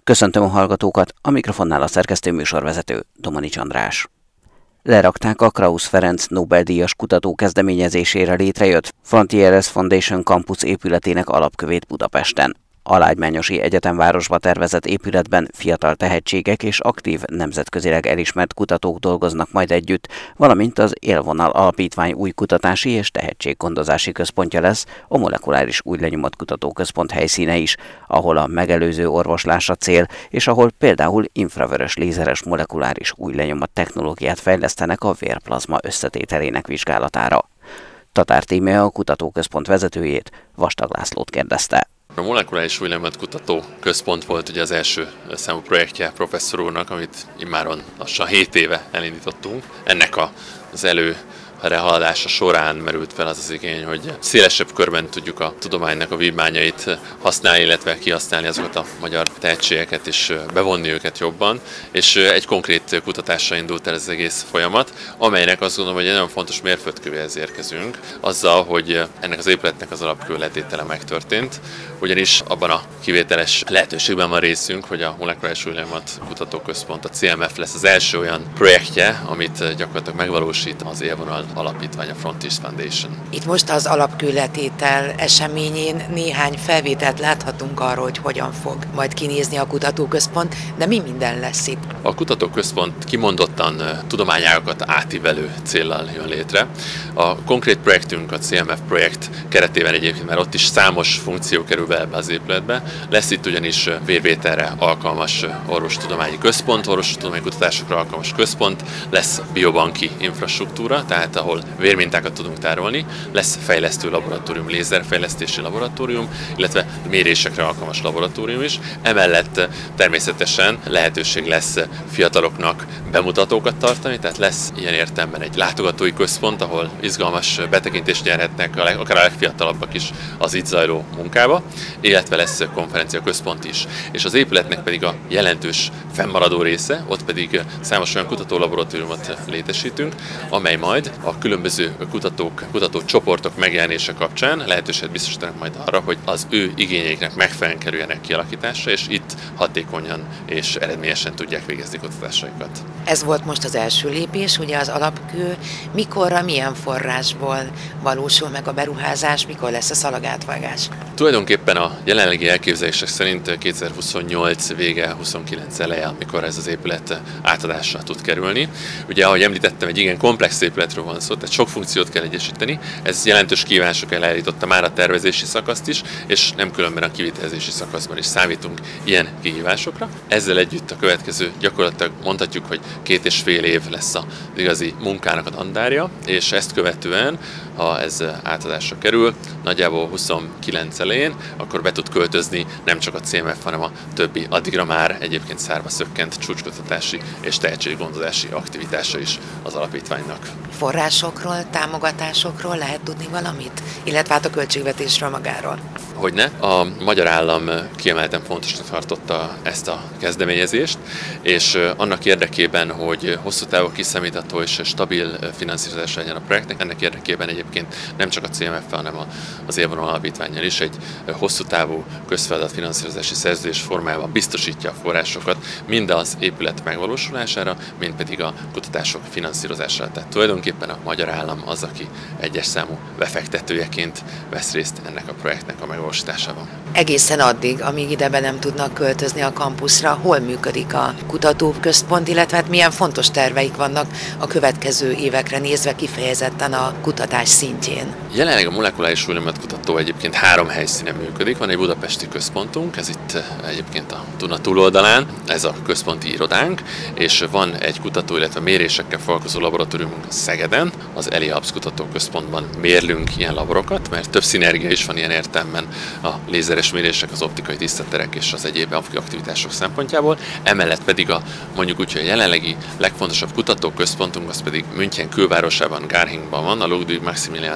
Köszöntöm a hallgatókat, a mikrofonnál a szerkesztő műsorvezető Domanics András. Lerakták a Krausz Ferenc Nobel-díjas kutató kezdeményezésére létrejött Frontieres Foundation Campus épületének alapkövét Budapesten. A Lágymányosi Egyetemvárosba tervezett épületben fiatal tehetségek és aktív, nemzetközileg elismert kutatók dolgoznak majd együtt, valamint az Élvonal Alapítvány új kutatási és tehetséggondozási központja lesz, a Molekuláris Újlenyomat Kutatóközpont helyszíne is, ahol a megelőző orvoslás a cél, és ahol például infravörös lézeres molekuláris újlenyomat technológiát fejlesztenek a vérplazma összetételének vizsgálatára. Tatár Tímea, a kutatóközpont vezetőjét, Vastag Lászlót kérdezte. A Molekuláris Újlenyomat Kutatóközpont volt ugye az első számú projektje professzor úrnak, amit immáron lassan 7 éve elindítottunk. Ennek az előrehaladása során merült fel az igény, hogy szélesebb körben tudjuk a tudománynak a vívmányait használni, illetve kihasználni azokat a magyar tehetségeket és bevonni őket jobban. És egy konkrét kutatásra indult el ez az egész folyamat, amelynek azt gondolom, hogy egy nagyon fontos mérföldkövéhez érkezünk, azzal, hogy ennek az épületnek az alapkő letétele megtörtént, ugyanis abban a kivételes lehetőségben van részünk, hogy a Molekuláris Újlenyomat Kutatóközpont, a CMF lesz az első olyan projektje, amit gyakorlatilag megvalósít az Élvonal Alapítvány, a Frontieres Foundation. Itt most az alapkőletétel eseményén néhány felvételt láthatunk arról, hogy hogyan fog majd kinézni a kutatóközpont, de mi minden lesz itt? A kutatóközpont kimondottan tudományágakat átívelő céllal jön létre. A konkrét projektünk, a CMF projekt keretében egyébként már ott is számos funkció kerül be ebbe az épületbe. Lesz itt ugyanis vérvételre alkalmas orvostudományi központ, orvostudományi kutatásokra alkalmas központ, lesz biobanki infrastruktúra, tehát ahol vérmintákat tudunk tárolni, lesz fejlesztő laboratórium, lézerfejlesztési laboratórium, illetve mérésekre alkalmas laboratórium is. Emellett természetesen lehetőség lesz fiataloknak bemutatókat tartani, tehát lesz ilyen értelemben egy látogatói központ, ahol izgalmas betekintést nyerhetnek akár a legfiatalabbak is az itt zajló munkába, illetve lesz konferencia központ is. És az épületnek pedig a jelentős fennmaradó része, ott pedig számos olyan kutatólaboratóriumot létesítünk, amely majd a különböző kutatócsoportok megjelenése kapcsán lehetőséget biztosítanak majd arra, hogy az ő igényeiknek megfelelően kerüljenek kialakításra, és itt hatékonyan és eredményesen tudják végezni kutatásaikat. Ez volt most az első lépés, ugye az alapkő, mikorra, milyen forrásból valósul meg a beruházás, mikor lesz a szalagátvágás? Tulajdonképpen a jelenlegi elképzelések szerint 2028 vége, 29 eleje, amikor ez az épület átadásra tud kerülni. Ugye, ahogy említettem, egy igen komplex épületről van szó, tehát sok funkciót kell egyesíteni. Ez jelentős kívánások elindította már a tervezési szakaszt is, és nem különben a kivitelezési szakaszban is számítunk ilyen kihívásokra. Ezzel együtt a következő gyakorlatilag mondhatjuk, hogy 2,5 év lesz az igazi munkának a dandárja, és ezt követően, ha ez átadásra kerül, nagyjából 29 elején, akkor be tud költözni nem csak a CMF, hanem a többi addigra már egyébként szárva szökkent csúcskutatási és tehetséggondozási aktivitása is az alapítványnak. Forrásokról, támogatásokról lehet tudni valamit? Illetve hát a költségvetésről magáról? Hogyne. A magyar állam kiemelten fontosnak tartotta ezt a kezdeményezést, és annak érdekében, hogy hosszú távú kiszámítható és stabil finanszírozás legyen a projektnek, ennek érdekében egyébként nem csak a CMF-fel, hanem az Élvonal Alapítvánnyal is egy hosszú távú közfeladat finanszírozási szerződés formájában biztosítja a forrásokat mind az épület megvalósulására, mind pedig a kutatások finanszírozására. Tehát tulajdonképpen a magyar állam az, aki egyes számú befektetőjeként vesz részt ennek a projektnek a megvalósításában. Egészen addig, amíg ide be nem tudnak költözni a kampuszra, hol működik a kutatóközpont, illetve hát milyen fontos terveik vannak a következő évekre nézve kifejezetten a kutatás szintjén? Jelenleg a Molekuláris Újlenyomat Kutató egyébként 3 helyszínen működik. Van egy budapesti központunk, ez itt egyébként a Duna túloldalán, ez a központi irodánk, és van egy kutató, illetve mérésekkel foglalkozó laboratóriumunk Szegeden, az ELIABS Kutatóközpontban mérlünk ilyen laborokat, mert több szinergia is van ilyen értelemben a lézeres mérések, az optikai tisztaterek és az egyéb aktivitások szempontjából. Emellett pedig mondjuk úgy, hogy a jelenlegi legfontosabb kutatóközpontunk az pedig München külvárosában, Garchingban van, a Ludwig Maximilian Egyetem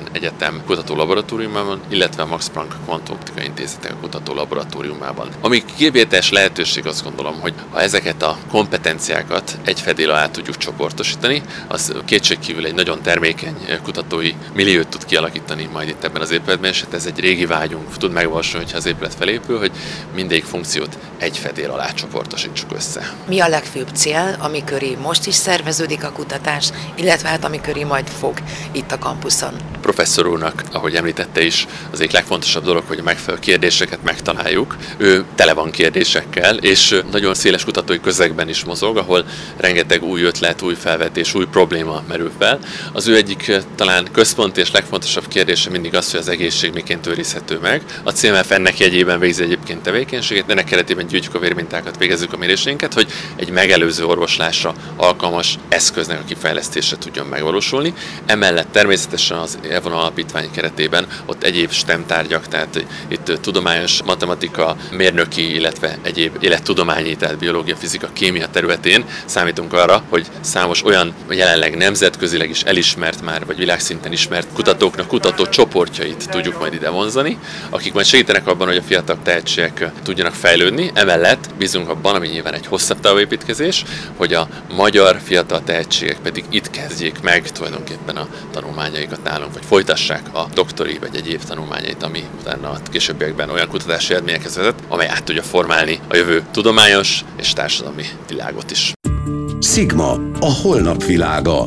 CMM kutatólaboratóriumában, illetve a Max Planck Kvantumoptikai Intézetek kutatólaboratóriumában. Ami kivételes lehetőség, azt gondolom, hogy ha ezeket a kompetenciákat egy fedél alá tudjuk csoportosítani, az kétségkívül egy nagyon termékeny kutatói milliót tud kialakítani majd itt ebben az épületben, és ez egy régi vágyunk tud megvalósulni, hogyha az épület felépül, hogy mindegyik funkciót egy fedél alá csoportosítsuk össze. Mi a legfőbb cél, amiköré most is szerveződik a kutatás, illetve hát amiköré majd fog itt a kampuszon? Professzor úrnak, ahogy említette is, az egyik legfontosabb dolog, hogy a megfelelő kérdéseket megtaláljuk. Ő tele van kérdésekkel, és nagyon széles kutatói közegben is mozog, ahol rengeteg új ötlet, új felvetés, új probléma merül fel. Az ő egyik talán központi és legfontosabb kérdése mindig az, hogy az egészség miként őrizhető meg. A CMF ennek jegyében végzi egyébként tevékenységet, ennek keretében gyűjtjük a vérmintákat, végezzük a méréseinket, hogy egy megelőző orvoslásra alkalmas eszköznek a kifejlesztése tudjon megvalósulni. Emellett természetesen az EVON alapítvány keretében ott egyéb STEM tárgyak, tehát itt tudományos matematika, mérnöki, illetve egyéb élettudományi, tehát biológia, fizika, kémia területén számítunk arra, hogy számos olyan jelenleg nemzetközileg is elismert már, vagy világszinten ismert kutatóknak kutató csoportjait tudjuk majd ide vonzani, akik majd segítenek abban, hogy a fiatal tehetségek tudjanak fejlődni. Emellett bízunk abban, ami nyilván egy hosszabb távú építkezés, hogy a magyar fiatal tehetségek pedig itt kezdjék meg tulajdonképpen a tanulmányaikat nálunk, vagy folytassák a doktori vagy egyéb tanulmányait, ami utána a későbbiekben olyan kutatási eredményekhez vezet, amely át tudja formálni a jövő tudományos és társadalmi világot is. Sigma, a holnap világa.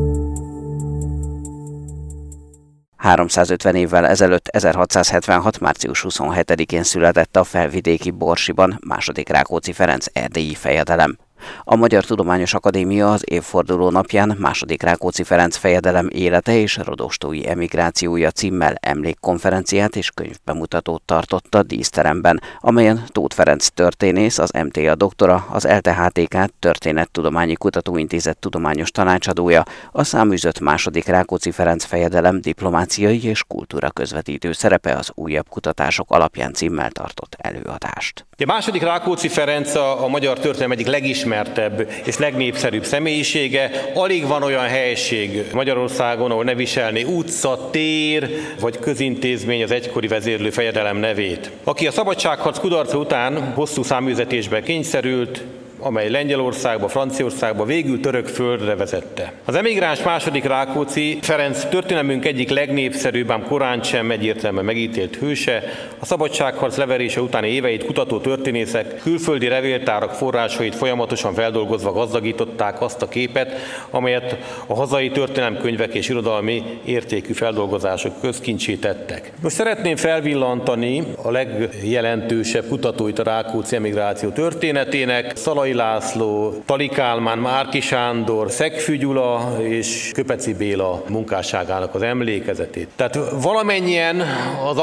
350 évvel ezelőtt 1676. március 27-én született a felvidéki Borsiban II. Rákóczi Ferenc erdélyi fejedelem. A Magyar Tudományos Akadémia az évforduló napján II. Rákóczi Ferenc fejedelem élete és rodostói emigrációja címmel emlékkonferenciát és könyvbemutatót tartott a díszteremben, amelyen Tóth Ferenc történész, az MTA doktora, az ELTE-HTK Történettudományi Kutatóintézet tudományos tanácsadója, a száműzött II. Rákóczi Ferenc fejedelem diplomáciai és kultúra közvetítő szerepe az újabb kutatások alapján címmel tartott előadást. A II. Rákóczi Ferenc a magyar történelem egyik legismertebb és legnépszerűbb személyisége. Alig van olyan helység Magyarországon, ahol ne viselné utca, tér vagy közintézmény az egykori vezérlő fejedelem nevét. Aki a szabadságharc kudarca után hosszú száműzetésbe kényszerült, amely Lengyelországba, Franciaországba, végül török földre vezette. Az emigráns II. Rákóczi Ferenc történelmünk egyik legnépszerűbb, ám korán sem egyértelműen megítélt hőse. A szabadságharc leverése utáni éveit kutató történészek, külföldi levéltárak forrásait folyamatosan feldolgozva gazdagították azt a képet, amelyet a hazai történelemkönyvek és irodalmi értékű feldolgozások közkincsé tettek. Most szeretném felvillantani a legjelentősebb kutatóit a Rákóczi emigráció történetének, Szalai László, Tali Kálmán, Márki Sándor, Szegfű Gyula és Köpeci Béla munkásságának az emlékezetét. Tehát valamennyien az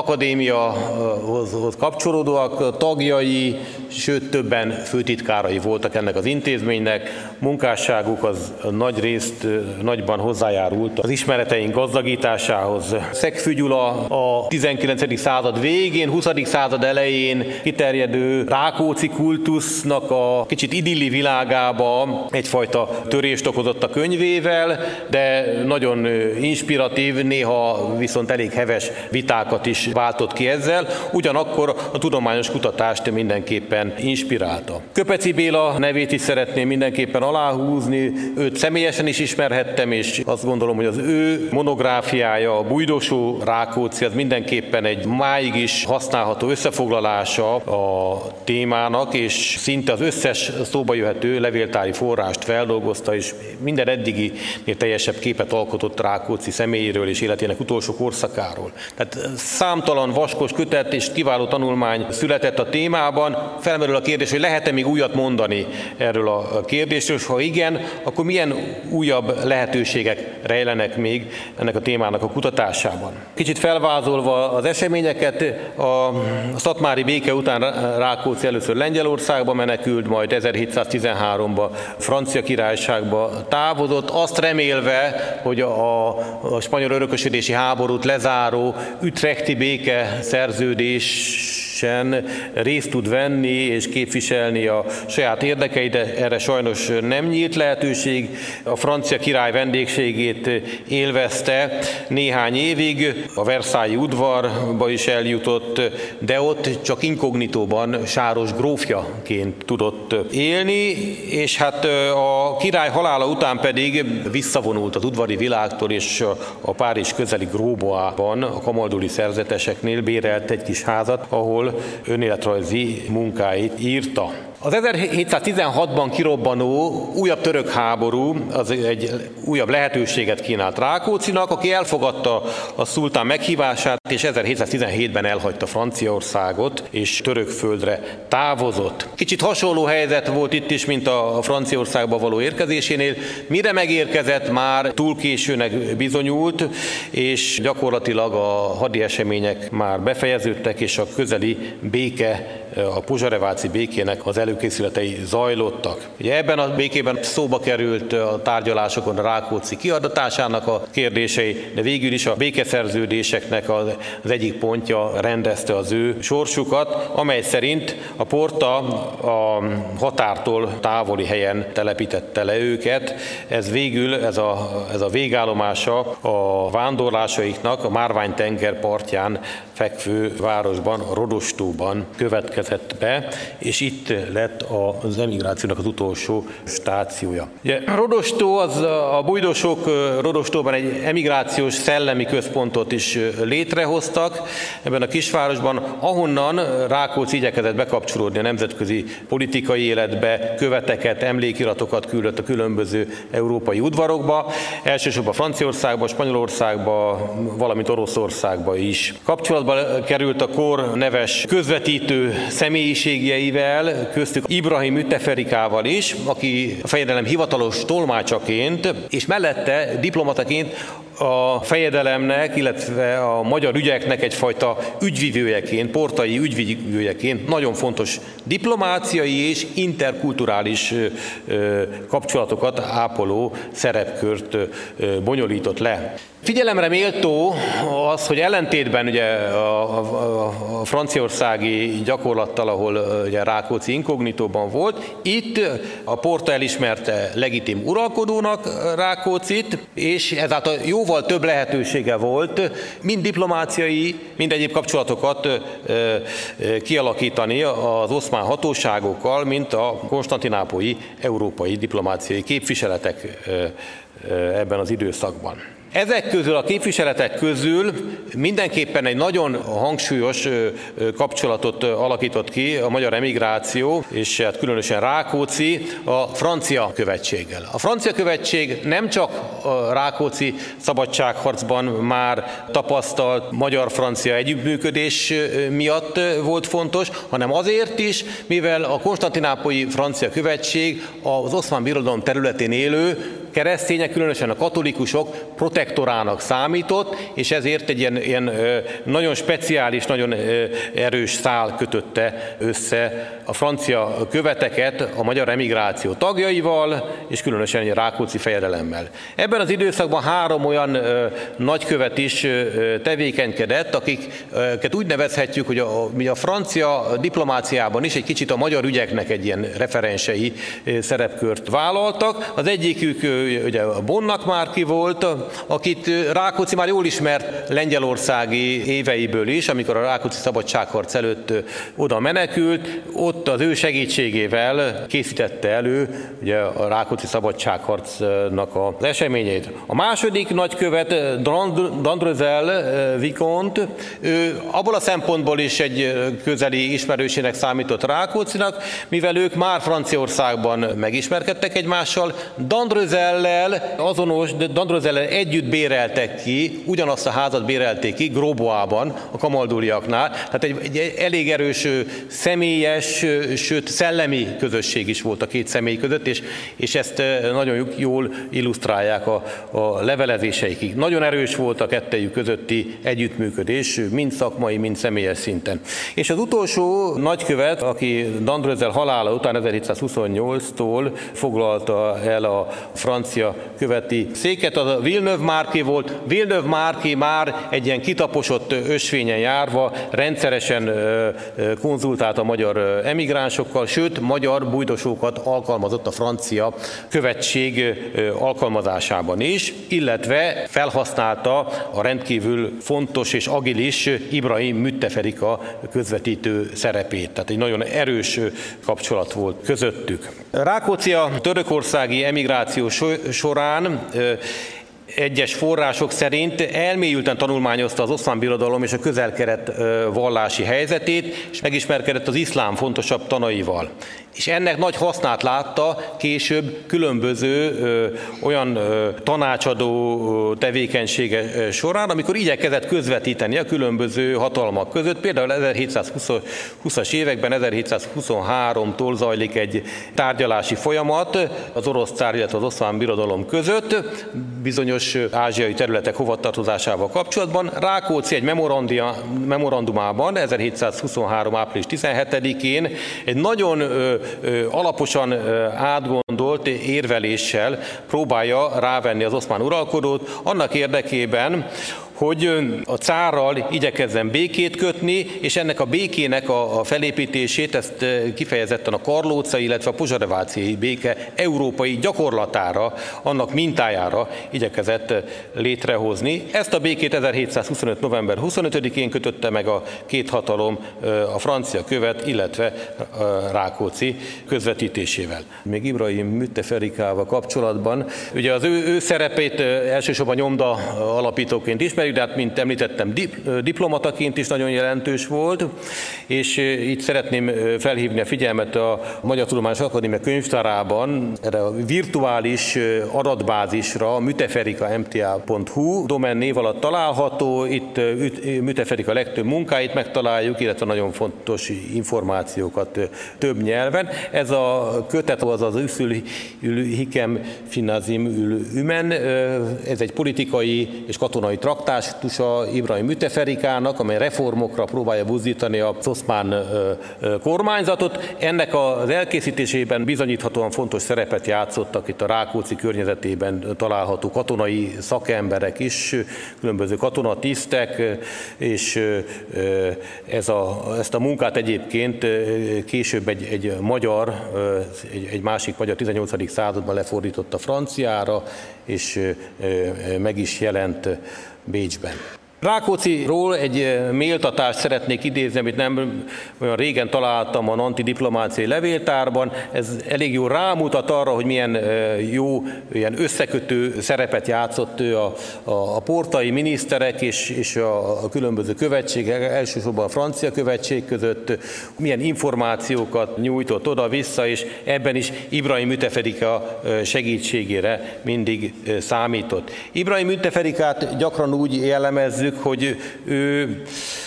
akadémiahoz kapcsolódóak, tagjai, sőt többen főtitkárai voltak ennek az intézménynek. Munkásságuk az nagy részt nagyban hozzájárult az ismereteink gazdagításához. Szegfű Gyula a 19. század végén, 20. század elején kiterjedő Rákóczi kultusznak a kicsit idilli világába egyfajta törést okozott a könyvével, de nagyon inspiratív, néha viszont elég heves vitákat is váltott ki ezzel, ugyanakkor a tudományos kutatást mindenképpen inspirálta. Köpeci Béla nevét is szeretném mindenképpen aláhúzni, őt személyesen is ismerhettem, és azt gondolom, hogy az ő monográfiája, a Bújdosó Rákóczi, az mindenképpen egy máig is használható összefoglalása a témának, és szinte az összes szóba jöhető levéltári forrást feldolgozta, és minden eddigi teljesebb képet alkotott Rákóczi személyéről és életének utolsó korszakáról. Tehát számtalan vaskos kötet és kiváló tanulmány született a témában. Felmerül a kérdés, hogy lehet-e még újat mondani erről a kérdésről, és ha igen, akkor milyen újabb lehetőségek rejlenek még ennek a témának a kutatásában. Kicsit felvázolva az eseményeket, a szatmári béke után Rákóczi először Lengyelországba menekült, majd 1713-ban Francia Királyságba távozott, azt remélve, hogy a spanyol örökösödési háborút lezáró Utrechti béke szerződés természetesen részt tud venni és képviselni a saját érdekeit, de erre sajnos nem nyílt lehetőség. A francia király vendégségét élvezte néhány évig, a Versailles udvarba is eljutott, de ott csak inkognitóban sáros grófjaként tudott élni, és hát a király halála után pedig visszavonult az udvari világtól, és a Párizs közeli Grosbois-ban, a kamalduli szerzeteseknél bérelt egy kis házat, ahol önéletrajzi munkáit írta. Az 1716-ban kirobbanó újabb török háború az egy újabb lehetőséget kínált Rákóczinak, aki elfogadta a szultán meghívását, és 1717-ben elhagyta Franciaországot, és török földre távozott. Kicsit hasonló helyzet volt itt is, mint a Franciaországba való érkezésénél. Mire megérkezett, már túl későnek bizonyult, és gyakorlatilag a hadi események már befejeződtek, és a közeli béke, a pozsareváci békének az előkészületei zajlottak. Ugye ebben a békében szóba került a tárgyalásokon a Rákóczi kiadatásának a kérdései, de végül is a békeszerződéseknek az egyik pontja rendezte az ő sorsukat, amely szerint a Porta a határtól távoli helyen telepítette le őket. Ez végül, ez a végállomása a vándorlásaiknak a Márvány-tenger partján fekvő városban, Rodostóban következett be, és itt lett az emigrációnak az utolsó stációja. Ugye, Rodostó, az a bujdosok Rodostóban egy emigrációs szellemi központot is létrehoztak ebben a kisvárosban, ahonnan Rákóczi igyekezett bekapcsolódni a nemzetközi politikai életbe, követeket, emlékiratokat küldött a különböző európai udvarokba, elsősorban Franciaországba, Spanyolországba, valamint Oroszországba is. Kapcsolatba került a kor neves közvetítő személyiségjeivel, köztük Ibrahim Müteferikával is, aki a fejedelem hivatalos tolmácsaként, és mellette diplomataként a fejedelemnek, illetve a magyar ügyeknek egyfajta ügyvivőjeként, portai ügyvivőjeként nagyon fontos diplomáciai és interkulturális kapcsolatokat ápoló szerepkört bonyolított le. Figyelemre méltó az, hogy ellentétben ugye a franciaországi gyakorlattal, ahol ugye Rákóczi inkognitóban volt, itt a Porta elismerte legitim uralkodónak Rákóczit, és ezáltal jóval több lehetősége volt mind diplomáciai, mind egyéb kapcsolatokat kialakítani az oszmán hatóságokkal, mint a konstantinápolyi európai diplomáciai képviseletek ebben az időszakban. Ezek közül, a képviseletek közül mindenképpen egy nagyon hangsúlyos kapcsolatot alakított ki a magyar emigráció, és hát különösen Rákóczi a francia követséggel. A francia követség nem csak a Rákóczi szabadságharcban már tapasztalt magyar-francia együttműködés miatt volt fontos, hanem azért is, mivel a konstantinápolyi francia követség az Oszmán Birodalom területén élő keresztények, különösen a katolikusok protektorának számított, és ezért egy ilyen nagyon speciális, nagyon erős szál kötötte össze a francia követeket a magyar emigráció tagjaival, és különösen a Rákóczi fejedelemmel. Ebben az időszakban 3 olyan nagykövet is tevékenykedett, akiket úgy nevezhetjük, hogy a francia diplomáciában is egy kicsit a magyar ügyeknek egy ilyen referensei szerepkört vállaltak. Az egyikük ugye a Bonnak Márki volt, akit Rákóczi már jól ismert lengyelországi éveiből is, amikor a Rákóczi szabadságharc előtt oda menekült, ott az ő segítségével készítette elő ugye a Rákóczi szabadságharcnak az eseményeit. A második nagykövet, Dandrözel Vicomte, ő abból a szempontból is egy közeli ismerősének számított Rákóczinak, mivel ők már Franciaországban megismerkedtek egymással, Dandrözellel együtt béreltek ki, ugyanazt a házat bérelték ki Grosbois-ban, a kamalduliaknál, tehát egy elég erős személyes, sőt szellemi közösség is volt a két személy között, és ezt nagyon jól illusztrálják a levelezéseikig. Nagyon erős volt a kettejük közötti együttműködés, mind szakmai, mind személyes szinten. És az utolsó nagykövet, aki Dandrözel halála után 1728-tól foglalta el a francia francia követi széket, az a Villeneuve-Marqué volt. Villeneuve-Marqué már egy ilyen kitaposott ösvényen járva rendszeresen konzultált a magyar emigránsokkal, sőt, magyar bujdosókat alkalmazott a francia követség alkalmazásában is, illetve felhasználta a rendkívül fontos és agilis Ibrahim Mütteferika közvetítő szerepét. Tehát egy nagyon erős kapcsolat volt közöttük. Rákóczi a törökországi emigráció során egyes források szerint elmélyülten tanulmányozta az Oszmán Birodalom és a Közel-Kelet vallási helyzetét, és megismerkedett az iszlám fontosabb tanaival. És ennek nagy hasznát látta később különböző olyan tanácsadó tevékenysége során, amikor igyekezett közvetíteni a különböző hatalmak között. Például 1720-as években, 1723-tól zajlik egy tárgyalási folyamat az orosz cár, illetve az Oszmán Birodalom között, bizonyos ázsiai területek hovatartozásával kapcsolatban. Rákóczi egy memorandumában 1723. április 17-én egy nagyon alaposan átgondolt érveléssel próbálja rávenni az oszmán uralkodót annak érdekében, hogy a cárral igyekezzen békét kötni, és ennek a békének a felépítését, ezt kifejezetten a karlócai, illetve a pozsareváciai béke európai gyakorlatára, annak mintájára igyekezett létrehozni. Ezt a békét 1725. november 25-én kötötte meg a két hatalom, a francia követ, illetve Rákóczi közvetítésével. Még Ibrahim Mütteferikával kapcsolatban, ugye az ő szerepét elsősorban nyomda alapítóként ismerjük, de hát, mint említettem, diplomataként is nagyon jelentős volt, és itt szeretném felhívni a figyelmet a Magyar Tudományos Akadémia könyvtárában erre a virtuális adatbázisra, müteferika.mta.hu domén név alatt található, itt Mütteferika legtöbb munkáit megtaláljuk, illetve nagyon fontos információkat több nyelven. Ez a kötet az Üszül Hikem Finazim Ül Ümen, ez egy politikai és katonai traktát, Ibrahim Mütteferikának, amely reformokra próbálja buzdítani az oszmán kormányzatot. Ennek az elkészítésében bizonyíthatóan fontos szerepet játszottak itt a Rákóczi környezetében található katonai szakemberek is, különböző katonatisztek, és ezt a munkát egyébként később egy másik magyar 18. században lefordította franciára, és meg is jelent Bécsben. Rákócziról egy méltatást szeretnék idézni, amit nem olyan régen találtam a Nanti diplomáciai levéltárban. Ez elég jól rámutat arra, hogy milyen jó ilyen összekötő szerepet játszott ő a portai miniszterek és a különböző követségek, elsősorban a francia követség között, milyen információkat nyújtott oda-vissza, és ebben is Ibrahim Mütteferika segítségére mindig számított. Ibrahim Mütteferikát gyakran úgy jellemezzük, hogy ő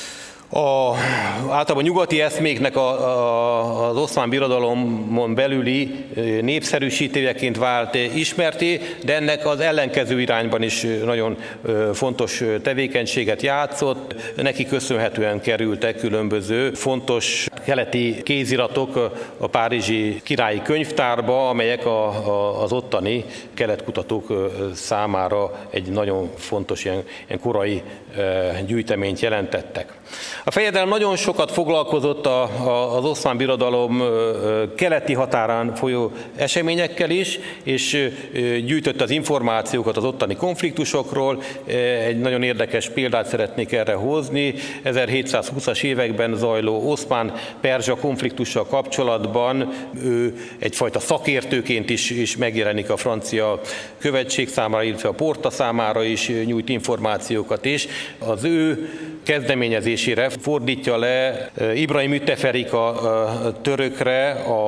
általában nyugati eszméknek az Oszmán Birodalomon belüli népszerűsítőjeként vált ismerté, de ennek az ellenkező irányban is nagyon fontos tevékenységet játszott. Neki köszönhetően kerültek különböző fontos keleti kéziratok a párizsi királyi könyvtárba, amelyek az ottani keletkutatók számára egy nagyon fontos ilyen korai gyűjteményt jelentettek. A fejedelem nagyon sokat foglalkozott az Oszmán Birodalom keleti határán folyó eseményekkel is, és gyűjtött az információkat az ottani konfliktusokról. Egy nagyon érdekes példát szeretnék erre hozni. 1720-as években zajló oszmán-perzsa konfliktussal kapcsolatban ő egyfajta szakértőként is megjelenik a francia követség számára, illetve a Porta számára is nyújt információkat, és az ő kezdeményezésére fordítja le Ibrahim Mütteferika törökre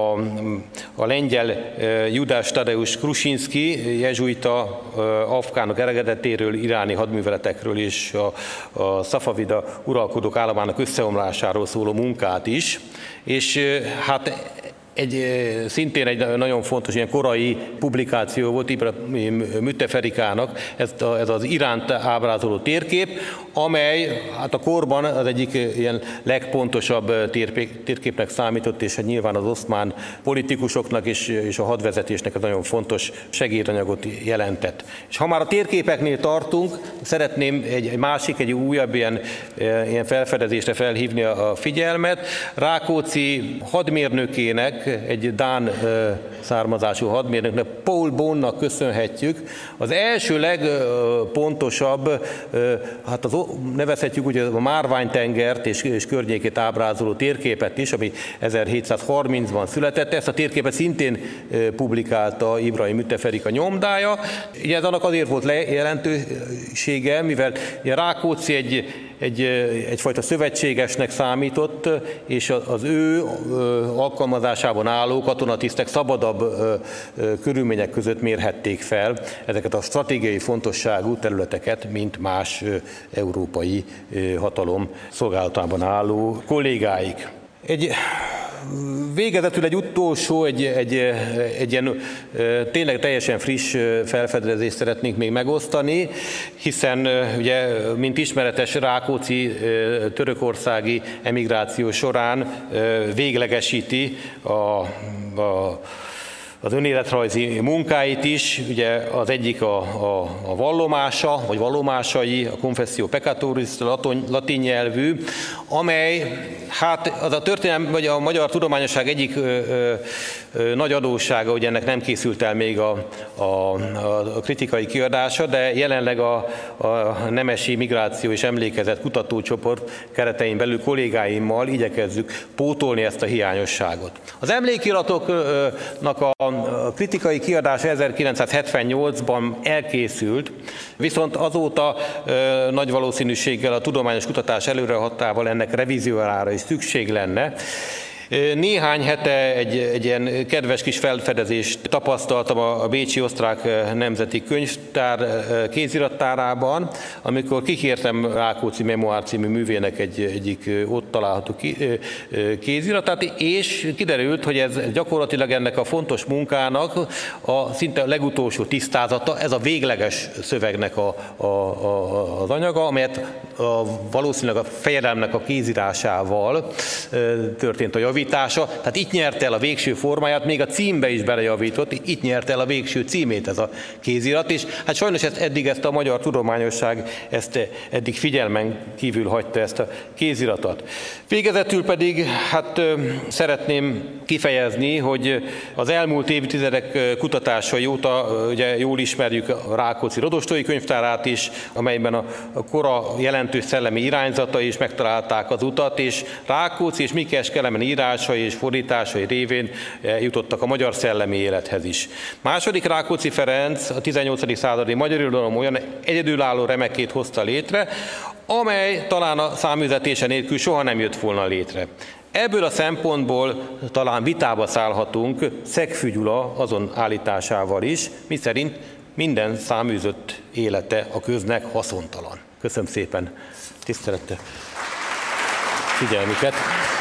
a lengyel Judász Tadeusz Krusinski jezsuita afgánok eredetéről, iráni hadműveletekről és a szafavida uralkodók államának összeomlásáról szóló munkát is. És hát Szintén egy nagyon fontos ilyen korai publikáció volt Ibrahim Mütteferikának, ez az Iránt ábrázoló térkép, amely hát a korban az egyik ilyen legpontosabb térképnek számított, és hát nyilván az oszmán politikusoknak és a hadvezetésnek ez nagyon fontos segédanyagot jelentett. És ha már a térképeknél tartunk, szeretném egy újabb ilyen felfedezésre felhívni a figyelmet. Rákóczi hadmérnökének, egy dán származású hadmérnöknek, Paul Bonnak köszönhetjük az első legpontosabb, hát nevezhetjük úgy a Márvány-tengert és környékét ábrázoló térképet is, ami 1730-ban született. Ezt a térképet szintén publikálta Ibrahim Mütteferika nyomdája. Ugye ez annak azért volt jelentősége, mivel Rákóczi egyfajta szövetségesnek számított, és az ő alkalmazásában álló katonatisztek szabadabb körülmények között mérhették fel ezeket a stratégiai fontosságú területeket, mint más európai hatalom szolgálatában álló kollégáik. Végezetül egy utolsó, egy ilyen tényleg teljesen friss felfedezést szeretnénk még megosztani, hiszen ugye, mint ismeretes, Rákóczi törökországi emigráció során véglegesíti az önéletrajzi munkáit is, ugye az egyik a vallomása, vagy vallomásai, a Confessio Peccatoris latin nyelvű, amely, hát az a történelem, vagy a magyar tudományosság egyik nagy adóssága, hogy ennek nem készült el még a kritikai kiadása, de jelenleg a Nemesi Migráció és Emlékezet kutatócsoport keretein belül kollégáimmal igyekezzük pótolni ezt a hiányosságot. Az emlékiratoknak a kritikai kiadása 1978-ban elkészült, viszont azóta nagy valószínűséggel a tudományos kutatás előrehatával ennek revíziójára is szükség lenne. Néhány hete egy ilyen kedves kis felfedezést tapasztaltam a Bécsi Osztrák Nemzeti Könyvtár kézirattárában, amikor kikértem Rákóczi Memoár című művének egyik ott található kéziratát, és kiderült, hogy ez gyakorlatilag ennek a fontos munkának a szinte legutolsó tisztázata, ez a végleges szövegnek az anyaga, amelyet valószínűleg a fejedelemnek a kézírásával történt a javítása, tehát itt nyerte el a végső formáját, még a címbe is belejavított, itt nyerte el a végső címét ez a kézirat, és hát sajnos ezt a magyar tudományosság eddig figyelmen kívül hagyta ezt a kéziratot. Végezetül pedig hát szeretném kifejezni, hogy az elmúlt évtizedek kutatásai óta ugye jól ismerjük a Rákóczi Rodostói könyvtárát is, amelyben a kora jelentős szellemi irányzatai is megtalálták az utat, és Rákóczi és Mikes Kelemen írásai és fordításai révén jutottak a magyar szellemi élethez is. Második Rákóczi Ferenc a 18. századi magyar irodalom olyan egyedülálló remekét hozta létre, amely talán a száműzetése nélkül soha nem jött volna létre. Ebből a szempontból talán vitába szállhatunk Szegfű Gyula azon állításával is, miszerint minden száműzött élete a köznek haszontalan. Köszönöm szépen tisztelettel figyelmüket!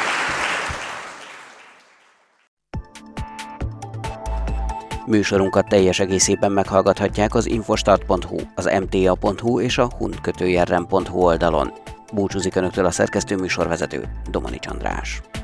Műsorunkat teljes egészében meghallgathatják az infostart.hu, az mta.hu és a hun-rem.hu oldalon. Búcsúzik Önöktől a szerkesztő műsorvezető, Domanics András.